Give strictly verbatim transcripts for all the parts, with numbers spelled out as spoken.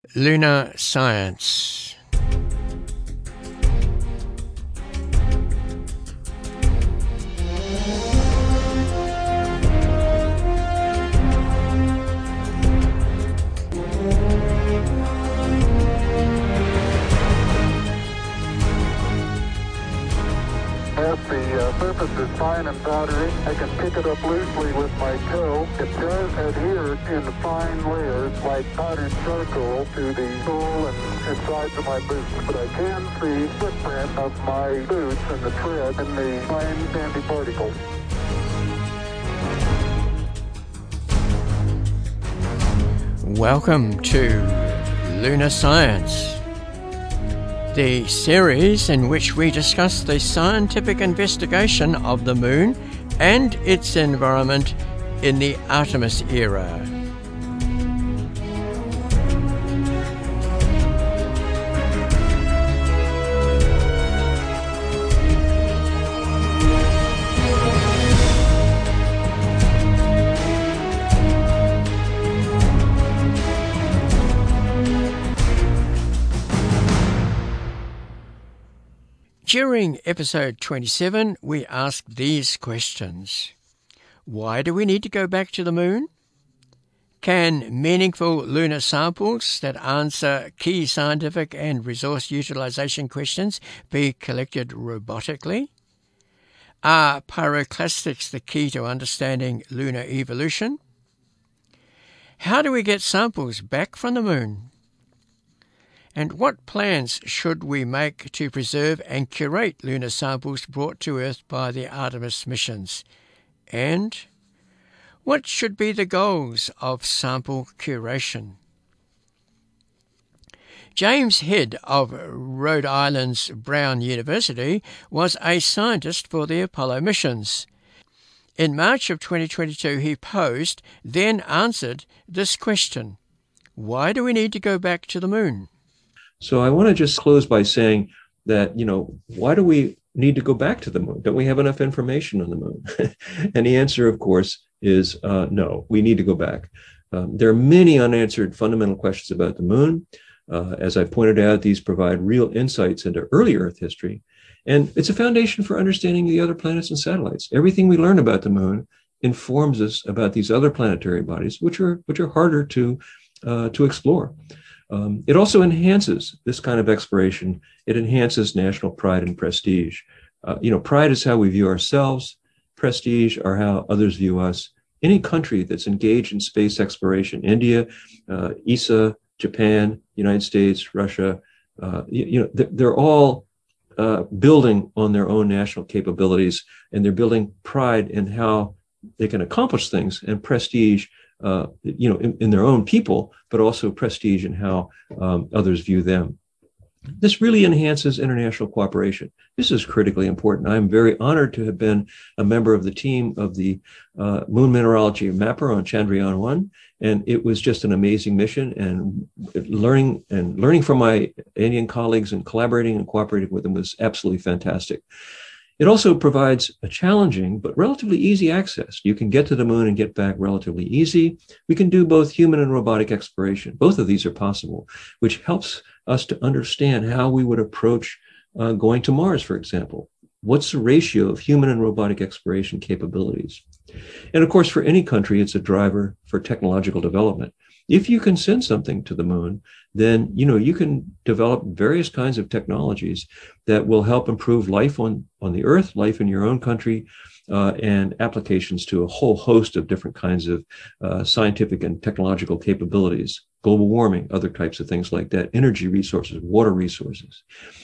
Lunar Science. The uh, surface is fine and powdery. I can pick it up loosely with my toe. It does adhere in fine layers like powdered charcoal to the sole and insides of my boots, but I can see footprint of my boots and the tread in the fine sandy particles. Welcome to Lunar Science, the series in which we discuss the scientific investigation of the Moon and its environment in the Artemis era. During episode twenty-seven, we asked these questions. Why do we need to go back to the Moon? Can meaningful lunar samples that answer key scientific and resource utilization questions be collected robotically? Are pyroclastics the key to understanding lunar evolution? How do we get samples back from the Moon? And what plans should we make to preserve and curate lunar samples brought to Earth by the Artemis missions? And what should be the goals of sample curation? James Head of Rhode Island's Brown University was a scientist for the Apollo missions. In March of twenty twenty-two, he posed, then answered, this question: why do we need to go back to the Moon? So I want to just close by saying that, you know, why do we need to go back to the Moon? Don't we have enough information on the Moon? And the answer, of course, is uh, no, we need to go back. Um, there are many unanswered fundamental questions about the Moon. Uh, as I pointed out, these provide real insights into early Earth history. And it's a foundation for understanding the other planets and satellites. Everything we learn about the Moon informs us about these other planetary bodies, which are which are harder to uh, to explore. Um, it also enhances this kind of exploration. It enhances national pride and prestige. Uh, you know, pride is how we view ourselves. Prestige are how others view us. Any country that's engaged in space exploration, India, uh, E S A, Japan, United States, Russia, uh, you, you know, they're, they're all uh, building on their own national capabilities, and they're building pride in how they can accomplish things, and prestige Uh, you know, in, in their own people, but also prestige in how um, others view them. This really enhances international cooperation. This is critically important. I'm very honored to have been a member of the team of the uh, Moon Mineralogy Mapper on Chandrayaan one, and it was just an amazing mission. And learning and learning from my Indian colleagues and collaborating and cooperating with them was absolutely fantastic. It also provides a challenging but relatively easy access. You can get to the Moon and get back relatively easy. We can do both human and robotic exploration. Both of these are possible, which helps us to understand how we would approach uh, going to Mars, for example. What's the ratio of human and robotic exploration capabilities? And of course, for any country, it's a driver for technological development. If you can send something to the Moon, then, you know, you can develop various kinds of technologies that will help improve life on, on the Earth, life in your own country, uh, and applications to a whole host of different kinds of uh, scientific and technological capabilities, global warming, other types of things like that, energy resources, water resources.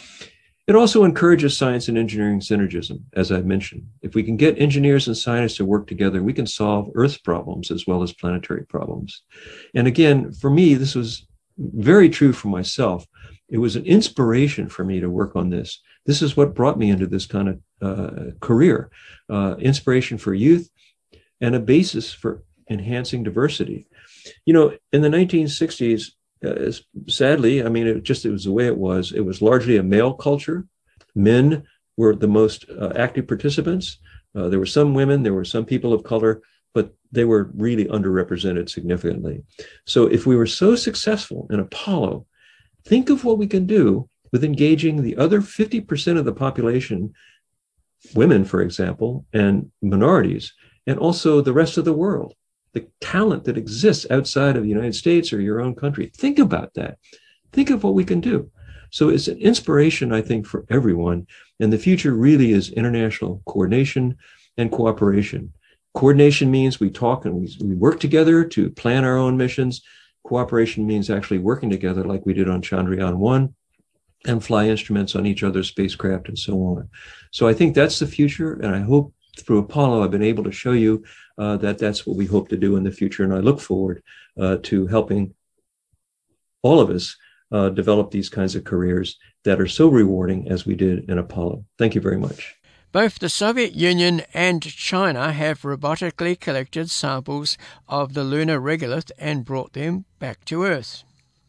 It also encourages science and engineering synergism, as I mentioned. If we can get engineers and scientists to work together, we can solve Earth's problems as well as planetary problems. And again, for me, this was very true for myself. It was an inspiration for me to work on this. This is what brought me into this kind of uh, career, uh, inspiration for youth and a basis for enhancing diversity. You know, in the nineteen sixties, Uh, sadly, I mean, it just, it was the way it was. It was largely a male culture. Men were the most uh, active participants. Uh, there were some women, there were some people of color, but they were really underrepresented significantly. So if we were so successful in Apollo, think of what we can do with engaging the other fifty percent of the population, women, for example, and minorities, and also the rest of the world, the talent that exists outside of the United States or your own country. Think about that. Think of what we can do. So it's an inspiration, I think, for everyone. And the future really is international coordination and cooperation. Coordination means we talk and we, we work together to plan our own missions. Cooperation means actually working together like we did on Chandrayaan one and fly instruments on each other's spacecraft and so on. So I think that's the future. And I hope through Apollo, I've been able to show you uh, that that's what we hope to do in the future. And I look forward uh, to helping all of us uh, develop these kinds of careers that are so rewarding as we did in Apollo. Thank you very much. Both the Soviet Union and China have robotically collected samples of the lunar regolith and brought them back to Earth.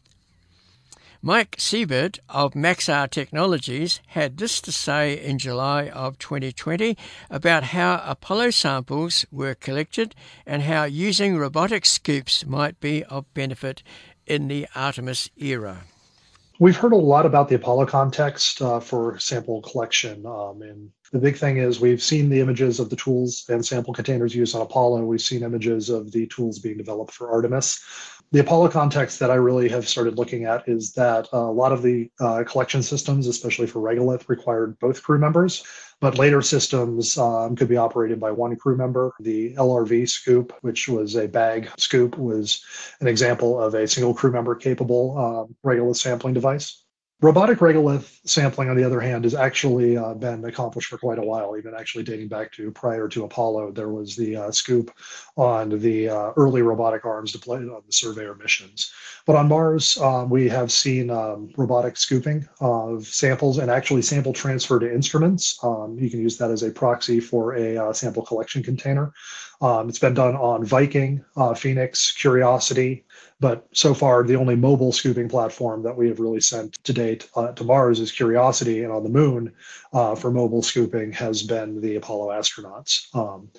Mike Siebert of Maxar Technologies had this to say in July of twenty twenty about how Apollo samples were collected and how using robotic scoops might be of benefit in the Artemis era. We've heard a lot about the Apollo context uh, for sample collection. Um, and the big thing is we've seen the images of the tools and sample containers used on Apollo. We've seen images of the tools being developed for Artemis. The Apollo context that I really have started looking at is that uh, a lot of the uh, collection systems, especially for regolith, required both crew members, but later systems um, could be operated by one crew member. The L R V scoop, which was a bag scoop, was an example of a single crew member capable uh, regolith sampling device. Robotic regolith sampling, on the other hand, has actually uh, been accomplished for quite a while, even actually dating back to prior to Apollo. There was the uh, scoop on the uh, early robotic arms deployed on the Surveyor missions. But on Mars, um, we have seen um, robotic scooping of samples and actually sample transfer to instruments. Um, you can use that as a proxy for a uh, sample collection container. Um, it's been done on Viking, uh, Phoenix, Curiosity, but so far the only mobile scooping platform that we have really sent to date uh, to Mars is Curiosity, and on the Moon uh, for mobile scooping has been the Apollo astronauts. Um,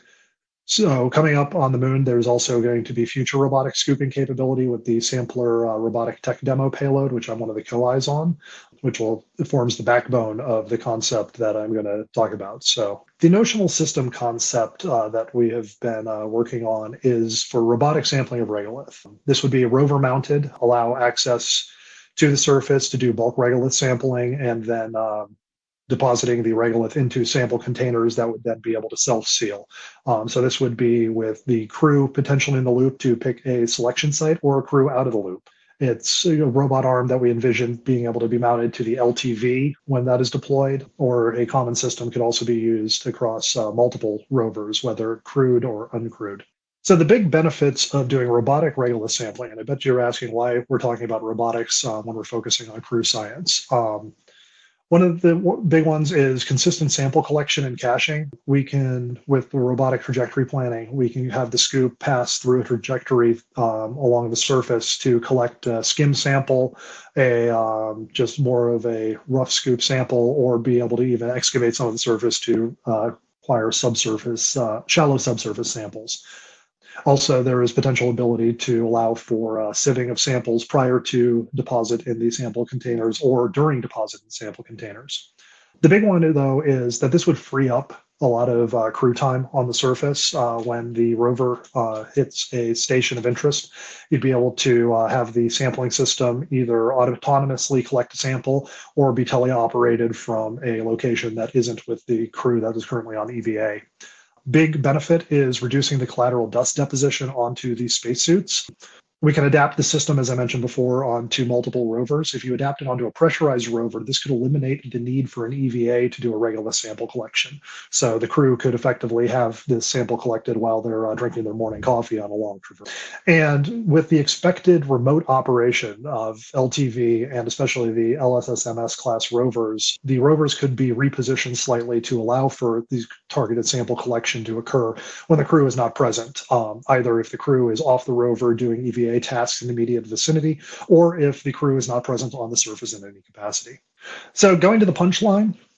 So coming up on the Moon, there's also going to be future robotic scooping capability with the Sampler uh, robotic tech demo payload, which I'm one of the co-Is on, which will it forms the backbone of the concept that I'm going to talk about. So the notional system concept uh, that we have been uh, working on is for robotic sampling of regolith. This would be rover mounted, allow access to the surface to do bulk regolith sampling, and then uh, depositing the regolith into sample containers that would then be able to self-seal. Um, so this would be with the crew potentially in the loop to pick a selection site or a crew out of the loop. It's a robot arm that we envision being able to be mounted to the L T V when that is deployed, or a common system could also be used across uh, multiple rovers, whether crewed or uncrewed. So the big benefits of doing robotic regolith sampling, and I bet you're asking why we're talking about robotics uh, when we're focusing on crew science. Um, One of the big ones is consistent sample collection and caching. We can, with the robotic trajectory planning, we can have the scoop pass through a trajectory um, along the surface to collect a skim sample, a um, just more of a rough scoop sample, or be able to even excavate some of the surface to uh, acquire subsurface, uh, shallow subsurface samples. Also, there is potential ability to allow for uh, sieving of samples prior to deposit in the sample containers or during deposit in sample containers. The big one, though, is that this would free up a lot of uh, crew time on the surface. Uh, when the rover uh, hits a station of interest, you'd be able to uh, have the sampling system either autonomously collect a sample or be teleoperated from a location that isn't with the crew that is currently on E V A. Big benefit is reducing the collateral dust deposition onto these spacesuits. We can adapt the system, as I mentioned before, onto multiple rovers. If you adapt it onto a pressurized rover, this could eliminate the need for an E V A to do a regolith sample collection. So the crew could effectively have this sample collected while they're uh, drinking their morning coffee on a long traverse. And with the expected remote operation of L T V and especially the L S S M S class rovers, the rovers could be repositioned slightly to allow for these targeted sample collection to occur when the crew is not present, um, either if the crew is off the rover doing E V A tasks in the immediate vicinity, or if the crew is not present on the surface in any capacity. So going to the punchline,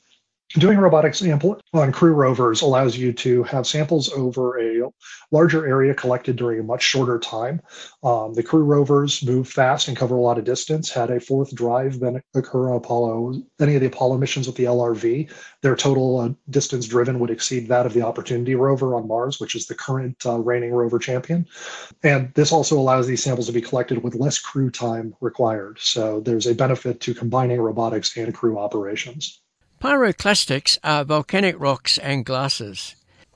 Doing robotic sample on crew rovers allows you to have samples over a larger area collected during a much shorter time. Um, the crew rovers move fast and cover a lot of distance. Had a fourth drive been occur on Apollo, any of the Apollo missions with the L R V, their total uh, distance driven would exceed that of the Opportunity rover on Mars, which is the current uh, reigning rover champion. And this also allows these samples to be collected with less crew time required. So there's a benefit to combining robotics and crew operations. Pyroclastics are volcanic rocks and glasses.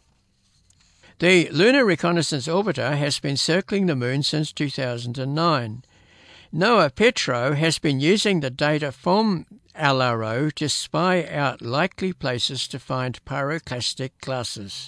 The Lunar Reconnaissance Orbiter has been circling the Moon since two thousand nine. NOAA Petro has been using the data from L R O to spy out likely places to find pyroclastic glasses.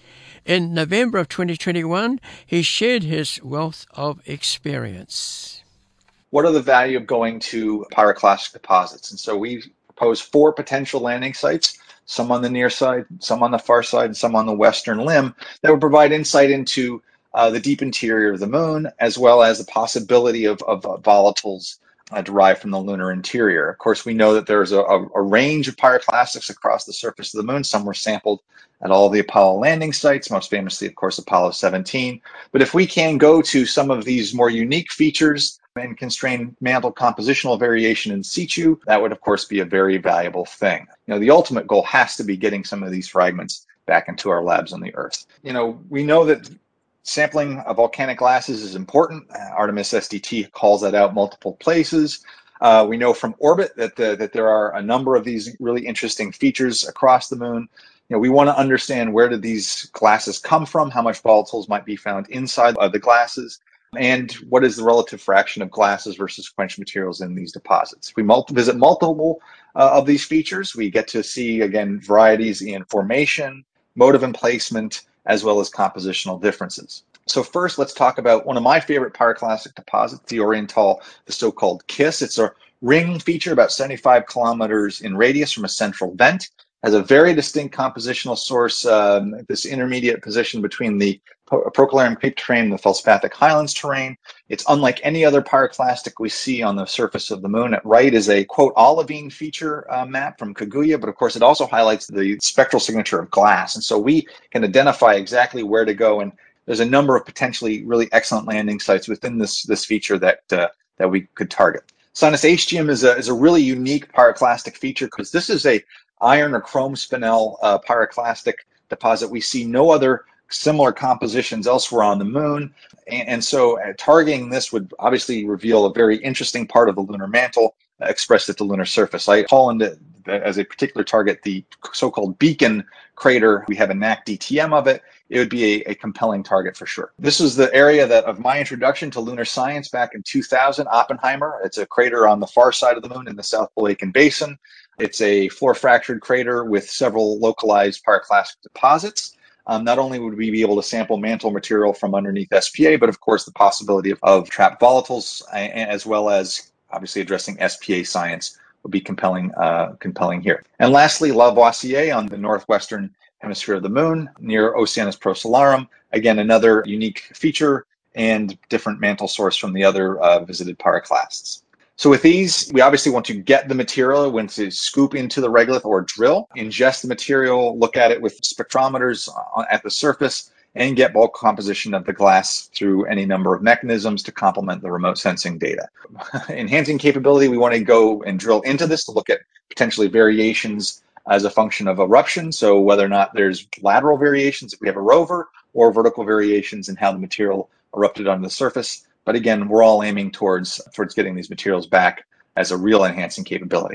In November of twenty twenty-one, he shared his wealth of experience. What are the value of going to pyroclastic deposits? And so we propose four potential landing sites, some on the near side, some on the far side, and some on the western limb, that would provide insight into uh, the deep interior of the moon, as well as the possibility of, of uh, volatiles uh, derived from the lunar interior. Of course, we know that there's a, a, a range of pyroclastics across the surface of the moon. Some were sampled at all the Apollo landing sites, most famously, of course, Apollo seventeen. But if we can go to some of these more unique features and constrain mantle compositional variation in situ, that would, of course, be a very valuable thing. You know, the ultimate goal has to be getting some of these fragments back into our labs on the Earth. You know, we know that sampling of volcanic glasses is important. Artemis S D T calls that out multiple places. Uh, we know from orbit that the, that there are a number of these really interesting features across the moon. You know, we want to understand, where did these glasses come from, how much volatiles might be found inside of the glasses, and what is the relative fraction of glasses versus quenched materials in these deposits. If we multi- visit multiple uh, of these features, we get to see, again, varieties in formation, mode of emplacement, as well as compositional differences. So first, let's talk about one of my favorite pyroclastic deposits, the Oriental, the so-called KISS. It's a ring feature about seventy-five kilometers in radius from a central vent. Has a very distinct compositional source, um, this intermediate position between the Procolarium Creep terrain and the Felspathic Highlands terrain. It's unlike any other pyroclastic we see on the surface of the moon. At right is a, quote, olivine feature uh, map from Kaguya, but of course it also highlights the spectral signature of glass. And so we can identify exactly where to go, and there's a number of potentially really excellent landing sites within this, this feature that, uh, that we could target. Sinus Astium is a, is a really unique pyroclastic feature, because this is a iron or chrome spinel uh, pyroclastic deposit. We see no other similar compositions elsewhere on the moon. And, and so uh, targeting this would obviously reveal a very interesting part of the lunar mantle uh, expressed at the lunar surface. I call into, as a particular target, the so-called Beacon crater. We have a N A C D T M of it. It would be a, a compelling target for sure. This is the area that of my introduction to lunar science back in two thousand, Oppenheimer. It's a crater on the far side of the moon in the South Pole Aitken Basin. It's a floor fractured crater with several localized pyroclastic deposits. Um, not only would we be able to sample mantle material from underneath S P A, but of course the possibility of, of trapped volatiles, as well as obviously addressing S P A science would be compelling, uh, compelling here. And lastly, Lavoisier on the northwestern hemisphere of the moon near Oceanus Procellarum. Again, another unique feature and different mantle source from the other uh, visited pyroclasts. So with these, we obviously want to get the material, want to scoop into the regolith or drill, ingest the material, look at it with spectrometers at the surface, and get bulk composition of the glass through any number of mechanisms to complement the remote sensing data. Enhancing capability, we want to go and drill into this to look at potentially variations as a function of eruption. So whether or not there's lateral variations if we have a rover, or vertical variations in how the material erupted onto the surface. But again, we're all aiming towards, towards getting these materials back as a real enhancing capability.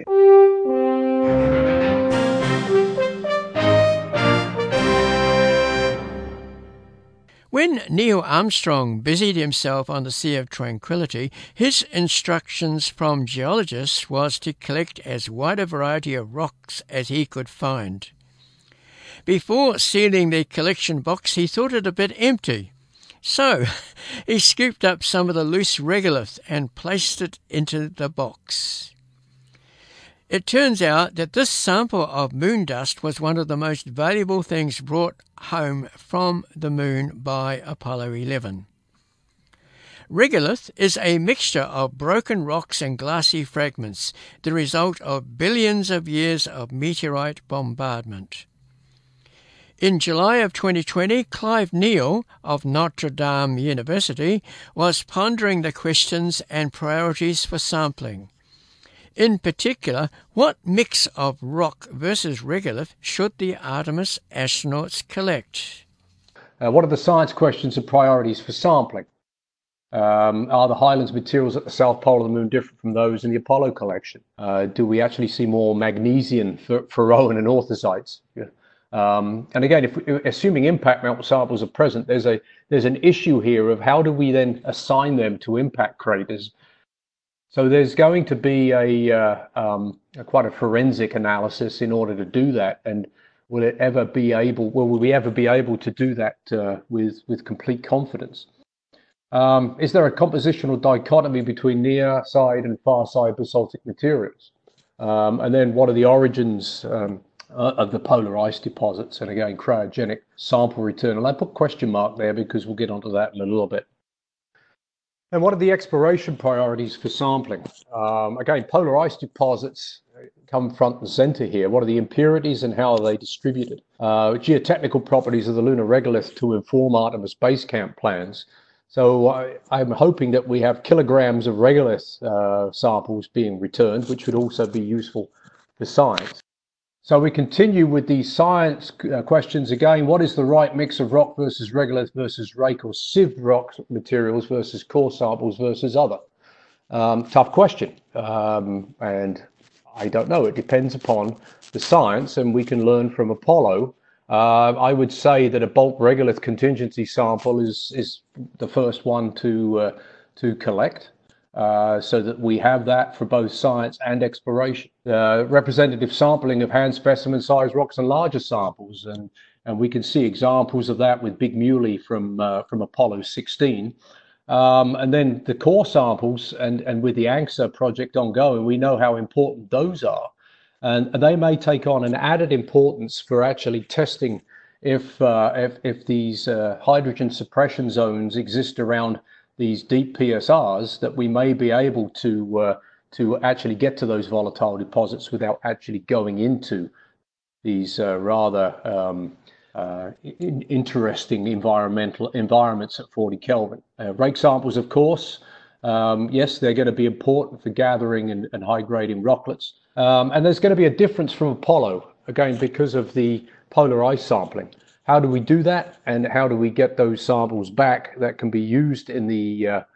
When Neil Armstrong busied himself on the Sea of Tranquility, his instructions from geologists was to collect as wide a variety of rocks as he could find. Before sealing the collection box, he thought it a bit empty. So he scooped up some of the loose regolith and placed it into the box. It turns out that this sample of moon dust was one of the most valuable things brought home from the moon by Apollo eleven. Regolith is a mixture of broken rocks and glassy fragments, the result of billions of years of meteorite bombardment. In July of twenty twenty, Clive Neal of Notre Dame University was pondering the questions and priorities for sampling. In particular, what mix of rock versus regolith should the Artemis astronauts collect? Uh, what are the science questions and priorities for sampling? Um, are the Highlands materials at the South Pole of the Moon different from those in the Apollo collection? Uh, do we actually see more magnesian, ferroan and orthosites? Yeah. Um, and again, if we, assuming impact melt samples are present, there's a there's an issue here of how do we then assign them to impact craters? So there's going to be a, uh, um, a quite a forensic analysis in order to do that, and will it ever be able? Will we ever be able to do that uh, with with complete confidence? Um, is there a compositional dichotomy between near side and far side basaltic materials? Um, and then what are the origins um, uh, of the polar ice deposits? And again, cryogenic sample return. And I put question mark there because we'll get onto that in a little bit. And what are the exploration priorities for sampling? Um, again, polar ice deposits come front and center here. What are the impurities and how are they distributed? Uh, geotechnical properties of the lunar regolith to inform Artemis base camp plans. So I, I'm hoping that we have kilograms of regolith uh, samples being returned, which would also be useful for science. So we continue with the science uh, questions again. What is the right mix of rock versus regolith versus rake or sieved rock materials versus core samples versus other? Um, tough question. Um, and I don't know. It depends upon the science, and we can learn from Apollo. Uh, I would say that a bulk regolith contingency sample is is the first one to uh, to collect, uh, so that we have that for both science and exploration. Uh, representative sampling of hand specimen size rocks and larger samples, and and we can see examples of that with Big Muley from uh, from Apollo sixteen. Um, and then the core samples, and and with the ANXA project ongoing, we know how important those are. And they may take on an added importance for actually testing if uh, if, if these uh, hydrogen suppression zones exist around these deep P S Rs, that we may be able to uh, to actually get to those volatile deposits without actually going into these uh, rather um, uh, in interesting environmental environments at forty Kelvin. Uh, rake samples, of course, um, yes, they're going to be important for gathering and, and high grading rocklets. Um, and there's going to be a difference from Apollo, again, because of the polar ice sampling. How do we do that? And how do we get those samples back that can be used in the uh,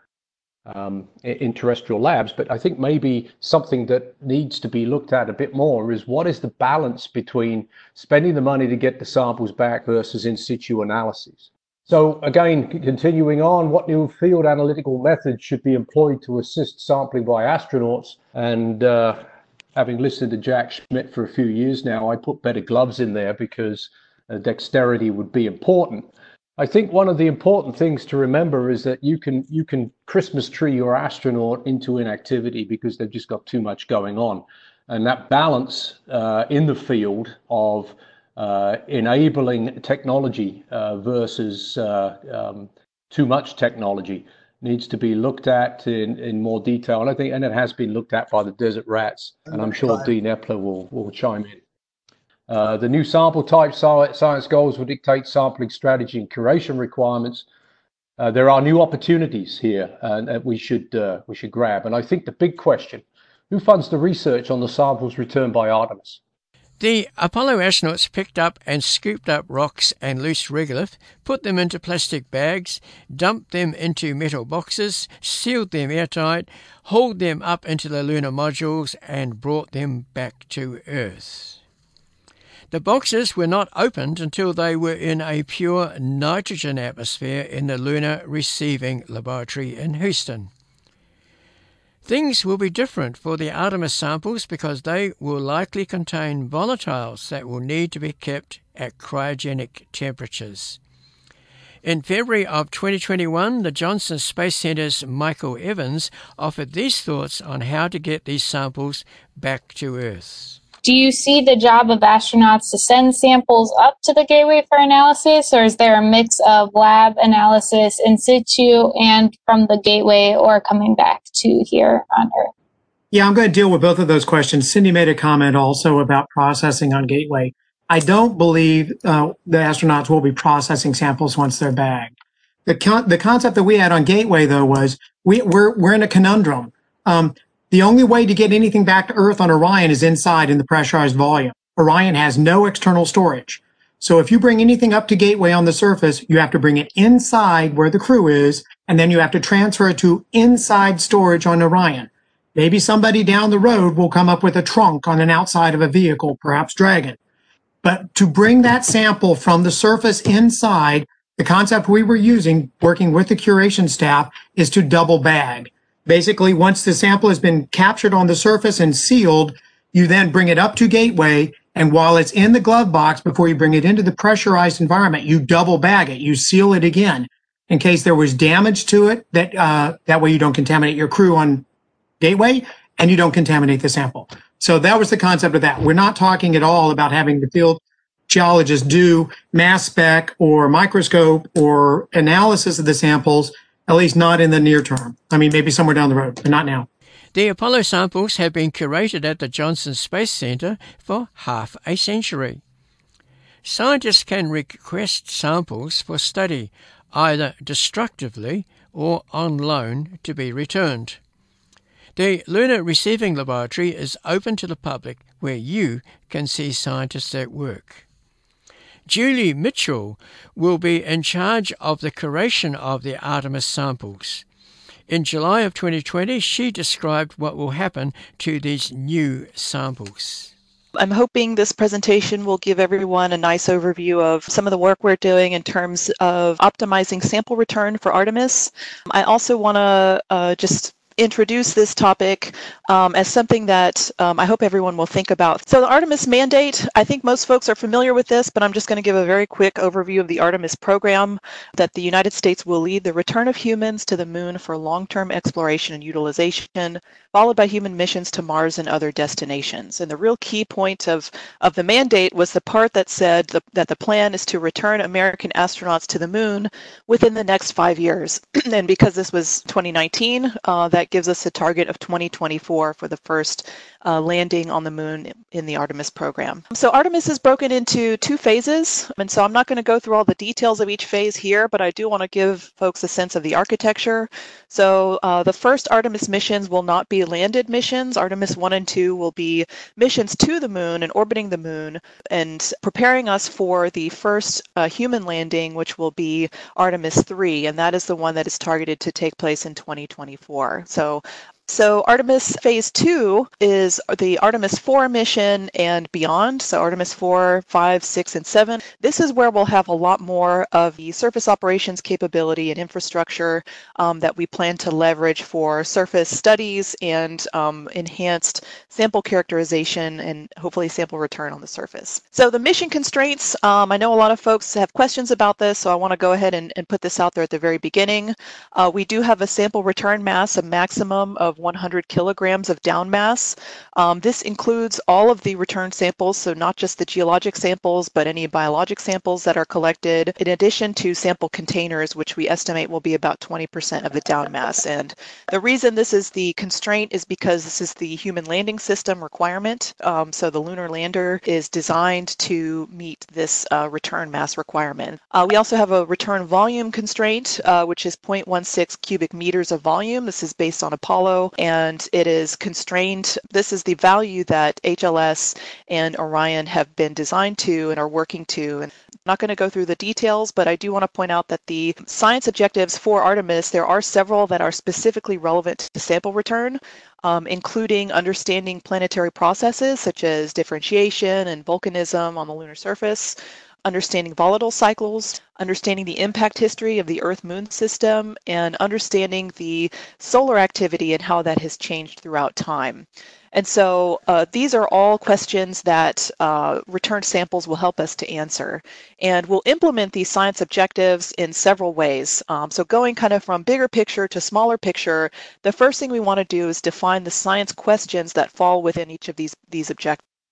um, in terrestrial labs? But I think maybe something that needs to be looked at a bit more is what is the balance between spending the money to get the samples back versus in situ analyses. So again, continuing on, what new field analytical methods should be employed to assist sampling by astronauts? And uh, having listened to Jack Schmidt for a few years now, I put better gloves in there because uh, dexterity would be important. I think one of the important things to remember is that you can you can Christmas tree your astronaut into inactivity because they've just got too much going on. And that balance uh, in the field of uh, enabling technology uh, versus uh, um, too much technology needs to be looked at in, in more detail. And I think, and it has been looked at by the Desert Rats, and I'm sure Dean Epler will, will chime in. Uh, the new sample type science goals will dictate sampling strategy and curation requirements. Uh, there are new opportunities here uh, that we should, uh, we should grab. And I think the big question, who funds the research on the samples returned by Artemis? The Apollo astronauts picked up and scooped up rocks and loose regolith, put them into plastic bags, dumped them into metal boxes, sealed them airtight, hauled them up into the lunar modules, and brought them back to Earth. The boxes were not opened until they were in a pure nitrogen atmosphere in the Lunar Receiving Laboratory in Houston. Things will be different for the Artemis samples because they will likely contain volatiles that will need to be kept at cryogenic temperatures. In February of twenty twenty-one, the Johnson Space Centre's Michael Evans offered these thoughts on how to get these samples back to Earth. Do you see the job of astronauts to send samples up to the Gateway for analysis, or is there a mix of lab analysis in situ and from the Gateway or coming back to here on Earth? Yeah, I'm going to deal with both of those questions. Cindy made a comment also about processing on Gateway. I don't believe uh, the astronauts will be processing samples once they're bagged. The con- the concept that we had on Gateway, though, was we, we're we're in a conundrum. Um, the only way to get anything back to Earth on Orion is inside in the pressurized volume. Orion has no external storage. So if you bring anything up to Gateway on the surface, you have to bring it inside where the crew is, and then you have to transfer it to inside storage on Orion. Maybe somebody down the road will come up with a trunk on an outside of a vehicle, perhaps Dragon. But to bring that sample from the surface inside, the concept we were using, working with the curation staff, is to double bag. Basically, once the sample has been captured on the surface and sealed, you then bring it up to Gateway, and while it's in the glove box, before you bring it into the pressurized environment, you double bag it, you seal it again, in case there was damage to it, that uh, that way you don't contaminate your crew on Gateway, and you don't contaminate the sample. So that was the concept of that. We're not talking at all about having the field geologists do mass spec or microscope or analysis of the samples, at least not in the near term. I mean, maybe somewhere down the road, but not now. The Apollo samples have been curated at the Johnson Space Center for half a century. Scientists can request samples for study, either destructively or on loan to be returned. The Lunar Receiving Laboratory is open to the public, where you can see scientists at work. Julie Mitchell will be in charge of the curation of the Artemis samples. In July of twenty twenty, she described what will happen to these new samples. I'm hoping this presentation will give everyone a nice overview of some of the work we're doing in terms of optimizing sample return for Artemis. I also want to uh, just introduce this topic um, as something that um, I hope everyone will think about. So the Artemis mandate, I think most folks are familiar with this, but I'm just going to give a very quick overview of the Artemis program, that the United States will lead the return of humans to the moon for long-term exploration and utilization, followed by human missions to Mars and other destinations. And the real key point of, of the mandate was the part that said the, that the plan is to return American astronauts to the moon within the next five years. And because this was twenty nineteen, uh, that gives us a target of twenty twenty-four for the first uh, landing on the moon in the Artemis program. So Artemis is broken into two phases, and so I'm not going to go through all the details of each phase here, but I do want to give folks a sense of the architecture. So uh, the first Artemis missions will not be landed missions. Artemis one and two will be missions to the moon and orbiting the moon and preparing us for the first uh, human landing, which will be Artemis three, and that is the one that is targeted to take place in twenty twenty-four. So So Artemis Phase two is the Artemis four mission and beyond. So Artemis four, five, six, and seven. This is where we'll have a lot more of the surface operations capability and infrastructure um, that we plan to leverage for surface studies and um, enhanced sample characterization and hopefully sample return on the surface. So the mission constraints, um, I know a lot of folks have questions about this, so I want to go ahead and, and put this out there at the very beginning. Uh, we do have a sample return mass, a maximum of one hundred kilograms of down mass. Um, this includes all of the return samples, so not just the geologic samples, but any biologic samples that are collected, in addition to sample containers, which we estimate will be about twenty percent of the down mass. And the reason this is the constraint is because this is the human landing system requirement. Um, so the lunar lander is designed to meet this uh, return mass requirement. Uh, we also have a return volume constraint, uh, which is zero point one six cubic meters of volume. This is based on Apollo, and it is constrained. This is the value that H L S and Orion have been designed to and are working to. And I'm not going to go through the details, but I do want to point out that the science objectives for Artemis, there are several that are specifically relevant to sample return, um, including understanding planetary processes such as differentiation and volcanism on the lunar surface, understanding volatile cycles, understanding the impact history of the Earth-Moon system, and understanding the solar activity and how that has changed throughout time. And so uh, these are all questions that uh, return samples will help us to answer. And we'll implement these science objectives in several ways. Um, so going kind of from bigger picture to smaller picture, the first thing we want to do is define the science questions that fall within each of these, these objectives.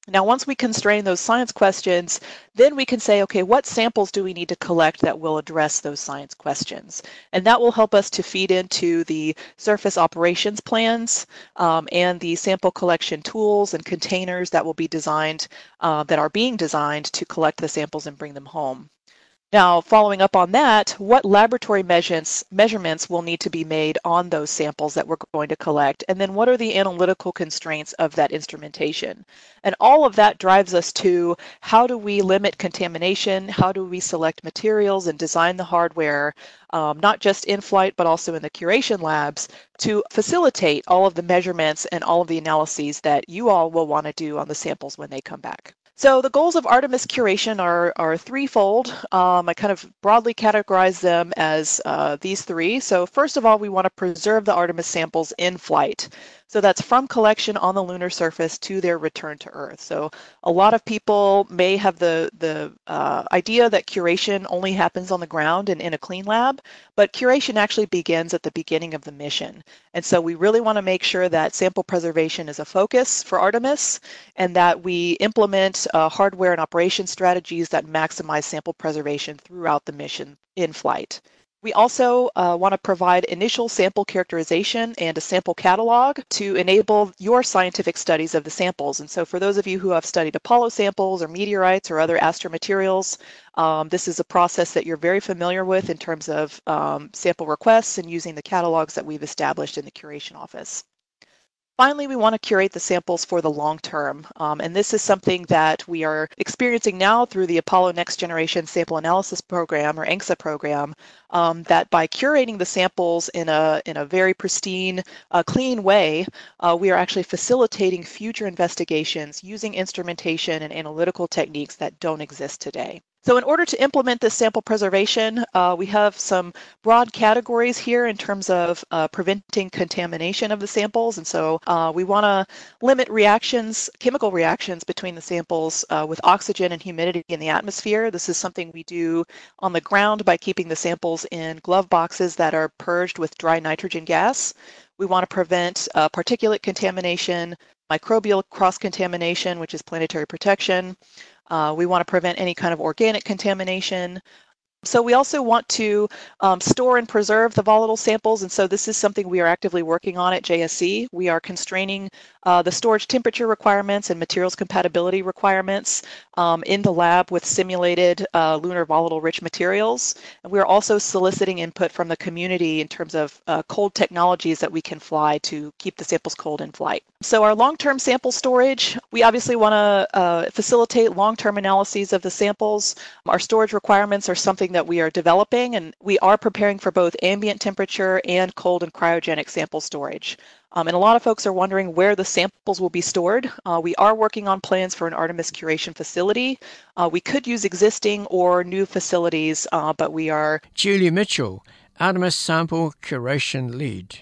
Now, once we constrain those science questions, then we can say, okay, what samples do we need to collect that will address those science questions? And that will help us to feed into the surface operations plans um, and the sample collection tools and containers that will be designed, uh, that are being designed to collect the samples and bring them home. Now, following up on that, what laboratory measurements, measurements will need to be made on those samples that we're going to collect? And then what are the analytical constraints of that instrumentation? And all of that drives us to how do we limit contamination? How do we select materials and design the hardware, um, not just in flight, but also in the curation labs, to facilitate all of the measurements and all of the analyses that you all will want to do on the samples when they come back. So the goals of Artemis curation are, are threefold. Um, I kind of broadly categorize them as uh, these three. So first of all, we want to preserve the Artemis samples in flight. So that's from collection on the lunar surface to their return to Earth. So a lot of people may have the, the uh, idea that curation only happens on the ground and in a clean lab, but curation actually begins at the beginning of the mission. And so we really want to make sure that sample preservation is a focus for Artemis and that we implement uh, hardware and operation strategies that maximize sample preservation throughout the mission in flight. We also uh, want to provide initial sample characterization and a sample catalog to enable your scientific studies of the samples. And so for those of you who have studied Apollo samples or meteorites or other astromaterials, um, this is a process that you're very familiar with in terms of um, sample requests and using the catalogs that we've established in the curation office. Finally, we want to curate the samples for the long term, um, and this is something that we are experiencing now through the Apollo Next Generation Sample Analysis Program, or ANCSA program, um, that by curating the samples in a, in a very pristine, uh, clean way, uh, we are actually facilitating future investigations using instrumentation and analytical techniques that don't exist today. So in order to implement this sample preservation, uh, we have some broad categories here in terms of uh, preventing contamination of the samples. And so uh, we want to limit reactions, chemical reactions between the samples uh, with oxygen and humidity in the atmosphere. This is something we do on the ground by keeping the samples in glove boxes that are purged with dry nitrogen gas. We want to prevent uh, particulate contamination, microbial cross-contamination, which is planetary protection. Uh, we want to prevent any kind of organic contamination. So we also want to um, store and preserve the volatile samples, and so this is something we are actively working on at J S C. We are constraining uh, the storage temperature requirements and materials compatibility requirements um, in the lab with simulated uh, lunar volatile-rich materials. And we are also soliciting input from the community in terms of uh, cold technologies that we can fly to keep the samples cold in flight. So our long-term sample storage, we obviously want to uh, facilitate long-term analyses of the samples. Our storage requirements are something that we are developing, and we are preparing for both ambient temperature and cold and cryogenic sample storage. Um, and a lot of folks are wondering where the samples will be stored. Uh, we are working on plans for an Artemis curation facility. Uh, we could use existing or new facilities, uh, but we are... Julie Mitchell, Artemis Sample Curation Lead.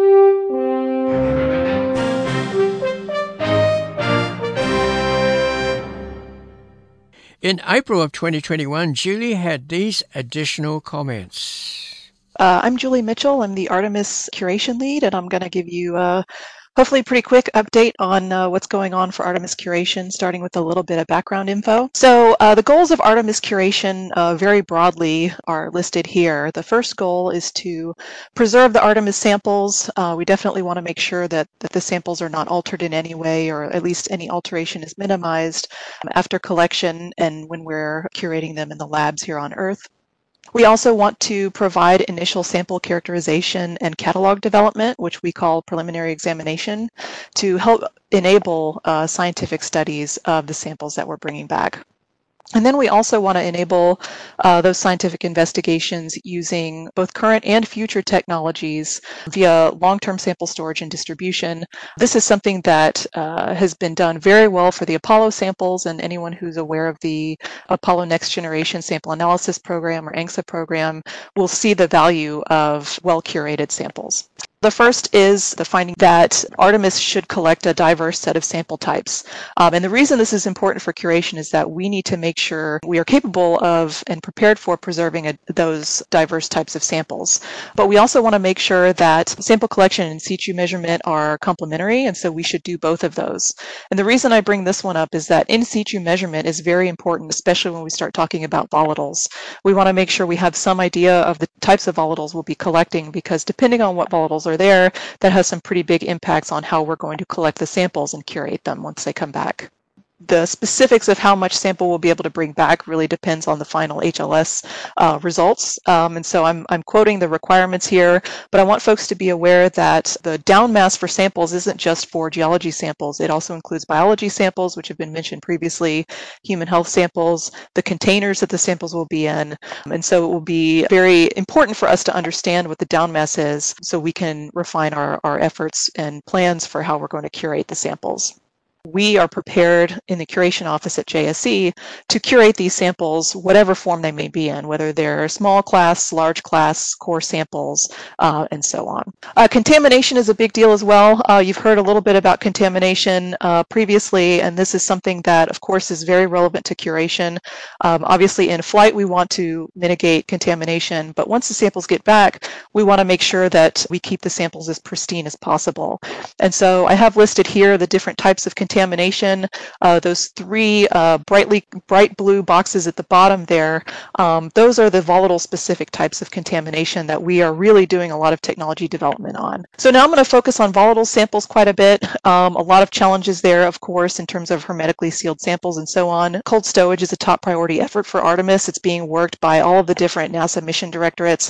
In April of twenty twenty-one, Julie had these additional comments. Uh, I'm Julie Mitchell. I'm the Artemis Curation Lead, and I'm going to give you a hopefully pretty quick update on uh, what's going on for Artemis Curation, starting with a little bit of background info. So uh, the goals of Artemis Curation uh, very broadly are listed here. The first goal is to preserve the Artemis samples. Uh, we definitely want to make sure that, that the samples are not altered in any way, or at least any alteration is minimized after collection and when we're curating them in the labs here on Earth. We also want to provide initial sample characterization and catalog development, which we call preliminary examination, to help enable uh, scientific studies of the samples that we're bringing back. And then we also want to enable uh, those scientific investigations using both current and future technologies via long-term sample storage and distribution. This is something that uh, has been done very well for the Apollo samples, and anyone who's aware of the Apollo Next Generation Sample Analysis Program, or ANCSA program, will see the value of well-curated samples. The first is the finding that Artemis should collect a diverse set of sample types. Um, and the reason this is important for curation is that we need to make sure we are capable of and prepared for preserving a, those diverse types of samples. But we also want to make sure that sample collection and in situ measurement are complementary, and so we should do both of those. And the reason I bring this one up is that in situ measurement is very important, especially when we start talking about volatiles. We want to make sure we have some idea of the types of volatiles we'll be collecting, because depending on what volatiles are there, that has some pretty big impacts on how we're going to collect the samples and curate them once they come back. The specifics of how much sample we'll be able to bring back really depends on the final H L S uh, results. Um, and so I'm, I'm quoting the requirements here, but I want folks to be aware that the down mass for samples isn't just for geology samples. It also includes biology samples, which have been mentioned previously, human health samples, the containers that the samples will be in. And so it will be very important for us to understand what the down mass is so we can refine our, our efforts and plans for how we're going to curate the samples. We are prepared in the curation office at J S E to curate these samples, whatever form they may be in, whether they're small class, large class, core samples, uh, and so on. Uh, contamination is a big deal as well. Uh, you've heard a little bit about contamination uh, previously, and this is something that, of course, is very relevant to curation. Um, obviously, in flight, we want to mitigate contamination, but once the samples get back, we want to make sure that we keep the samples as pristine as possible. And so I have listed here the different types of contamination. Contamination, uh, those three uh, brightly bright blue boxes at the bottom there, um, those are the volatile specific types of contamination that we are really doing a lot of technology development on. So now I'm going to focus on volatile samples quite a bit. Um, a lot of challenges there, of course, in terms of hermetically sealed samples and so on. Cold stowage is a top priority effort for Artemis. It's being worked by all of the different NASA mission directorates.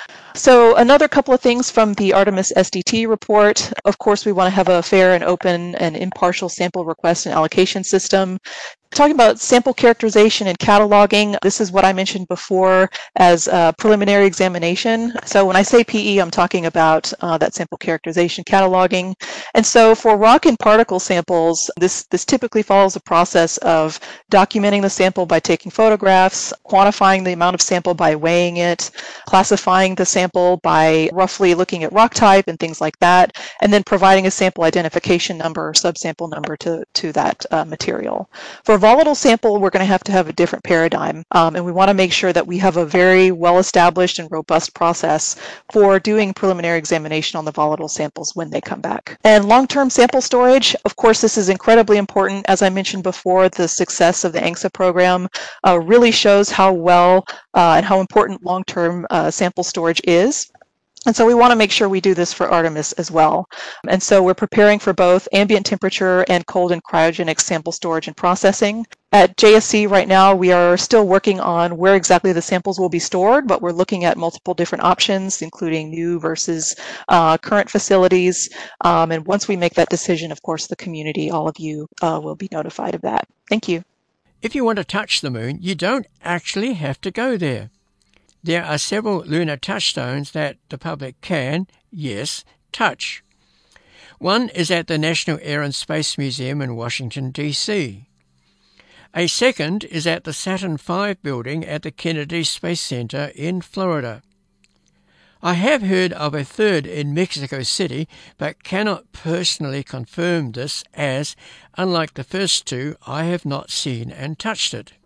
So another couple of things from the Artemis S D T report. Of course, we want to have a fair and open and impartial sample request and allocation system. Talking about sample characterization and cataloging, this is what I mentioned before as uh, preliminary examination. So when I say P E, I'm talking about uh, that sample characterization cataloging. And so for rock and particle samples, this, this typically follows a process of documenting the sample by taking photographs, quantifying the amount of sample by weighing it, classifying the sample by roughly looking at rock type and things like that, and then providing a sample identification number or subsample number to, to that uh, material. For a volatile sample, we're going to have to have a different paradigm, um, and we want to make sure that we have a very well-established and robust process for doing preliminary examination on the volatile samples when they come back. And long-term sample storage, of course, this is incredibly important. As I mentioned before, the success of the ANCSA program uh, really shows how well uh, and how important long-term uh, sample storage is. And so we want to make sure we do this for Artemis as well. And so we're preparing for both ambient temperature and cold and cryogenic sample storage and processing. At J S C right now, we are still working on where exactly the samples will be stored, but we're looking at multiple different options, including new versus uh, current facilities. Um, and once we make that decision, of course, the community, all of you, uh, will be notified of that. Thank you. If you want to touch the moon, you don't actually have to go there. There are several lunar touchstones that the public can, yes, touch. One is at the National Air and Space Museum in Washington, D C A second is at the Saturn five building at the Kennedy Space Center in Florida. I have heard of a third in Mexico City, but cannot personally confirm this as, unlike the first two, I have not seen and touched it.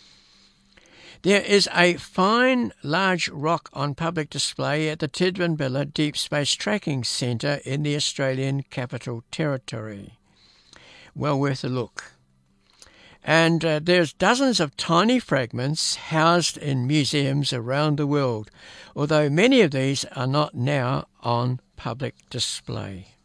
There is a fine large rock on public display at the Tidbinbilla Deep Space Tracking Centre in the Australian Capital Territory. Well worth a look. And uh, there's dozens of tiny fragments housed in museums around the world, although many of these are not now on public display.